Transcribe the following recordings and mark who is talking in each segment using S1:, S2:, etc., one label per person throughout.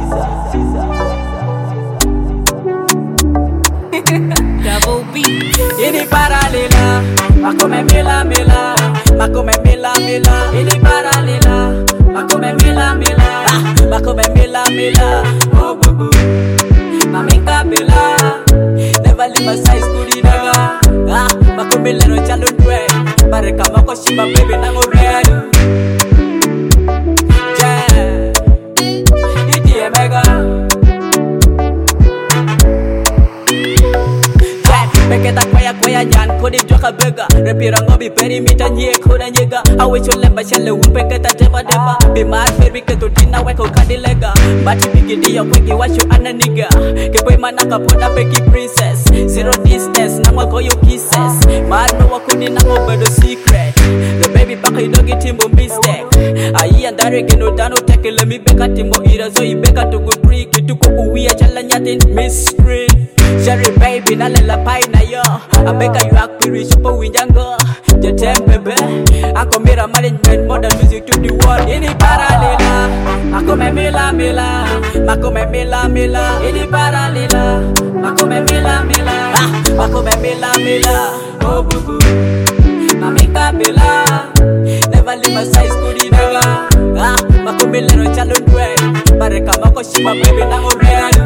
S1: Double B.
S2: Ini paralela, makome mila mila, makome mila mila. Ini paralela, makome mila mila, makome mila mila. Oh bubu, mamika bela, never leave my side skudi naga. Makome lero chalun dwe, bareka mako shima baby nango ready. Yeah, iti emega. Beketa kwaya nyan kodi joka bega repira ngobi perimeter nye koda nyega awe cholemba chale umpeketa deba be mar ferbi keto tina weko kadilega bati bigidi yo kwegi washo ananiga kepo manaka poda beki princess zero distance na mwako yo kisses mar no wakuni na ngobedo secret the baby baka idogi timbo mistake ayi andare geno dano tekele mi beka timbo irazo ibeka to good trick tuko kuwia chala nyatin mystery Jerry baby nalela pai na yo Abeka you akpiri shupo winjango Jetem bebe Ako mira management modern music to the world Ini paralela Ako me mila mila Mako me mila mila Ini paralela Mako me mila mila Mako me mila mila Oh bubu Mamika bela Never leave my side skudi naga Mako mila no chalun dwe Bareka mako shima baby nango ready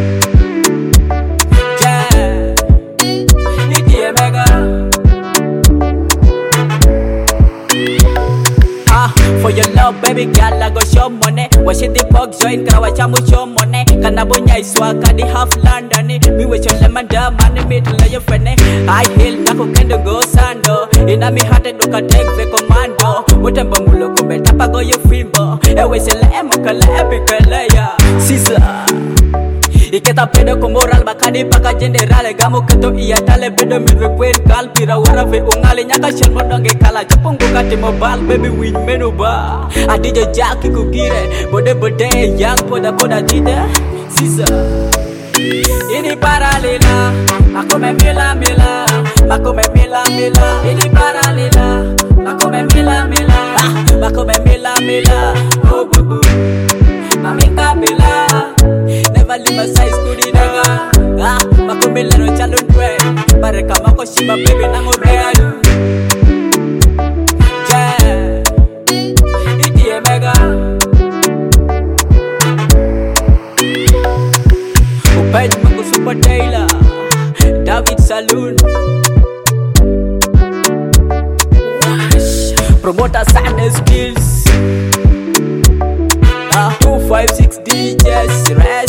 S2: For your love, baby girl, I go show money. Wash it the pug joint, kawa chamu show money. Kanabonya iswa kadi half London. Me with your lemon da money, me to lay your friend. I hail nako kendo go sando. Ina mi hate do ka take the commando. Mutemba mulo ko beta pa go your fimbo. Ewe sele emo kala epikele ya. Caesar. Iketa pedo ko moral bakadi paka general gamo keto iya tale pedo mi request kal pira wara fe ungale nyaka shel modonge kala japongo kati mobile baby win menu ba adije jaki kukire bode yang poda dide sisa ini paralela makome mila mila makome mila mila ini paralela makome mila mila makome mila mila oh bubu mamika bela Never leave my side skudi naga Makome lero chalun dwe Bareka mako shima baby nango ready Yeah Iti emega Upej mango super Taylor David Saloon Promoter Sunday Skills 256 DJs